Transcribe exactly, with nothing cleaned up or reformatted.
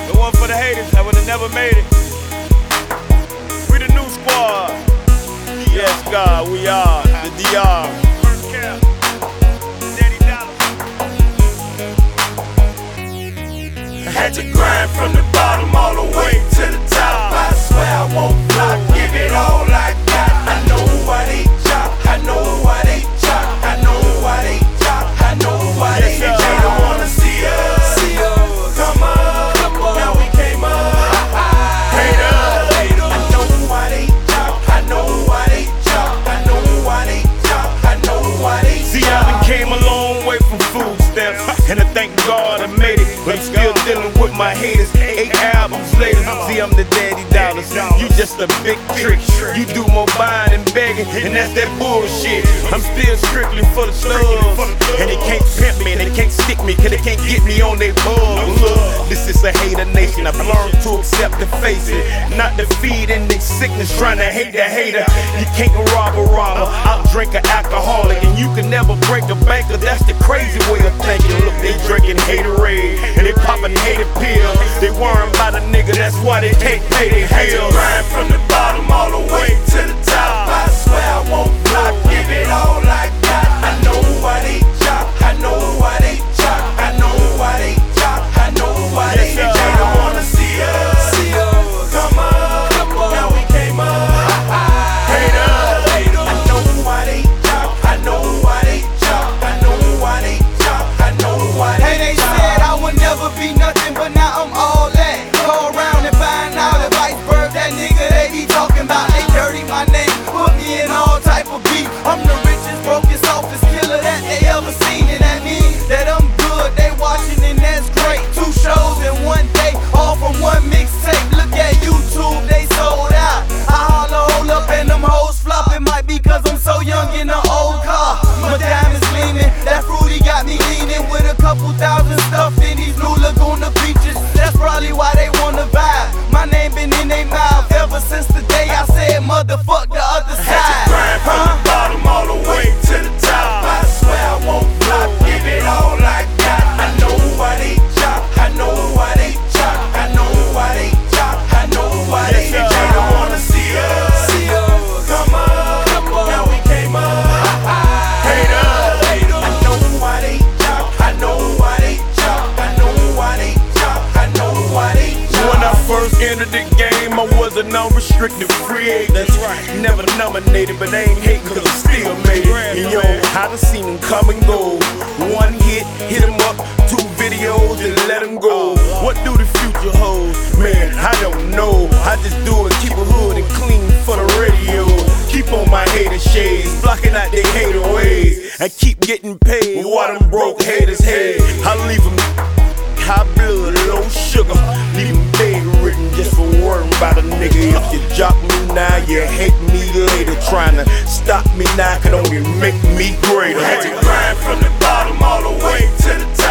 If it wasn't for the haters, I would've never made it. We the new squad. Yes, God, we are the D R. I had to grind from the bottom all the way to the top. I swear I won't flop, give it all I got. I know why they chop, I know why they chop, I know why they chop, I know why they chop. They don't wanna see us, see us. Come on, come on. Now we came up. Haters, haters. I know why they chop, I know why they chop, I know why they chop, I know why they chop. See, I done came a long way from food stamps, and I thank God I made it. But I'm still dealing with my haters. Eight albums later, see, I'm the daddy dollars. You just a big trick. You do more buying and begging, and that's that bullshit. I'm still strictly for the slugs, and they can't pimp me, and they can't stick me, cause they can't get me on their bug. Look, this is a hater nation. I've learned to accept and face it, not to feed in their sickness, trying to hate the hater. You can't rob a robber, out drink an alcoholic, and you can never break a banker. That's the crazy way of thinking. Look, they drinking haterade, and they popping hated pills. They worrying about a nigga, that's why they can't pay their bills. Grind from the bottom all the way to the top. I swear I won't flop, give it all I got. I know why they chop, I know why they chop, I know why they chop, I know why they chop. They don't wanna see us, see us. Come on, come on. Now we came up. Haters, haters. I know why they chop, I know why they chop, I know why they chop, I know why they chop. Hey, they said I would never be nothing, but now I'm all that. Go around and find out if iceberg that nigga they be talking about. They dirty my name, put me in all type of beef. I'm the richest, brokest, softest killer that they ever seen, and that means that I'm good. They watching and that's great. Two shows in one day, all from one mixtape. Look at YouTube, they sold out. I holler, hold up, and them hoes flopping. Might be cause I'm so young in an old car. My diamonds gleaming, that fruity got me leaning with a couple thousand stuffed in these Blue Laguna beaches. That's probably why they wanna vibe. My name been in their mouth ever since the day I said motherfuck the other Had to side. grind from the bottom all the way to the top. I swear I won't flop, give it all I got. I know why they chop, I know why they chop, I know why they chop, I know why they chop. They don't wanna see us, see us. Come on, come on. Now we came up. Haters, haters. I know why they chop, I know why they chop, I know why they chop, I know why they chop. When I first entered the game, I was an unrestricted free agent. That's right. Never nominated, but they ain't hate cause I still made it. And yo, I done seen them come and go. One hit, hit them up, two videos, and let them go. What do the future hold? Man, I don't know. I just do it, keep it hood and clean for the radio. Keep on my hater shades, blocking out their hater ways. And keep getting paid while them broke haters hate. I leave them high blood, low sugar. Leave them bedridden just for worrying about a nigga. If you jock me now, you hate me later. Trying to stop me now could only make me greater. Had to grind from the bottom all the way to the top.